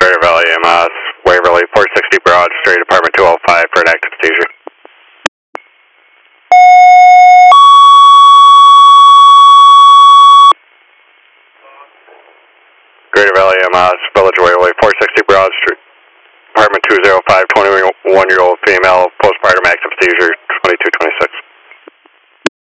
Greater Valley EMS, Waverly, 460 Broad Street, apartment 205 for an active seizure. Greater Valley EMS, Village Waverly, 460 Broad Street, apartment 205, 21-year-old female, postpartum active seizure, 2226.